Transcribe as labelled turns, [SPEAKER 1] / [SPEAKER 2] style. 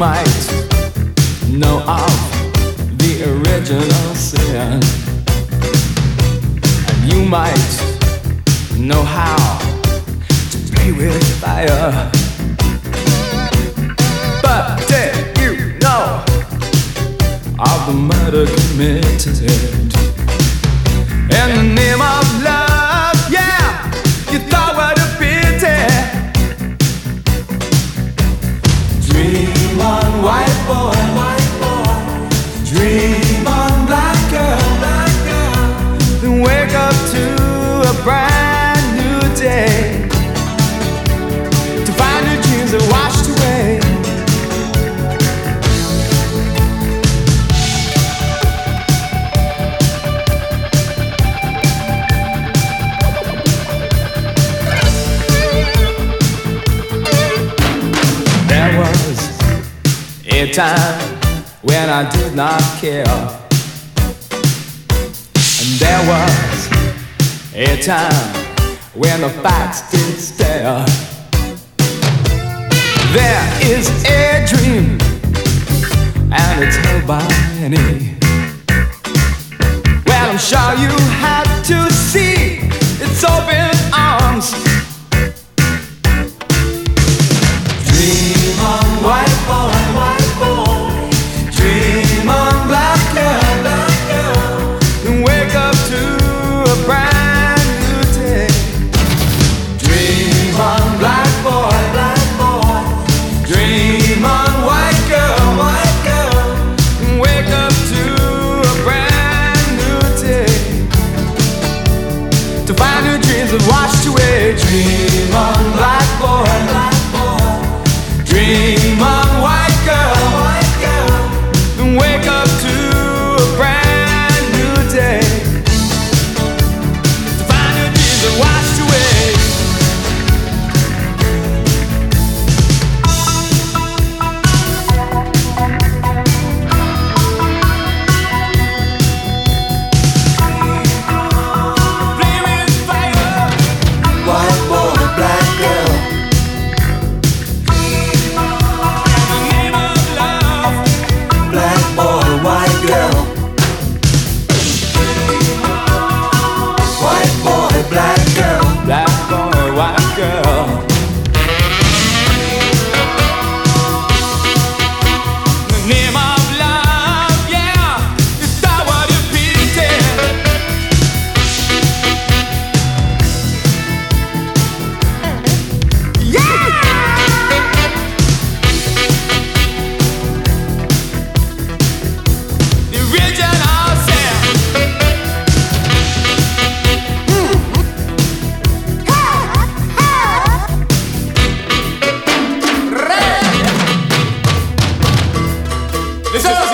[SPEAKER 1] might know of the original sin, and you might know how to play with fire. But did you know of the murder committed in the name of love? Yeah, you thought what a pity. Dream on, white boy, dream on, black girl, then wake up to a brand new day, to find your dreams are washed away. There was a time when I did not care, and there was a time when the facts did stare. There is a dream, and it's held by many. Well, I'm sure you have to see its open arms. Dream on, white boy, dream on, black girl, and wake up to a brand new day. Dream on, black boy, dream on, white girl, and wake up to a brand new day, to find your dreams have washed away. Dream on, black boy, dream on, white girl, then wake up to a brand new day, to find your dreams are washed away. Flaming fire, white boy, black girl. Black boy, white girl. In the name of love, yeah, you thought what you pity. Yeah! The original sin. This is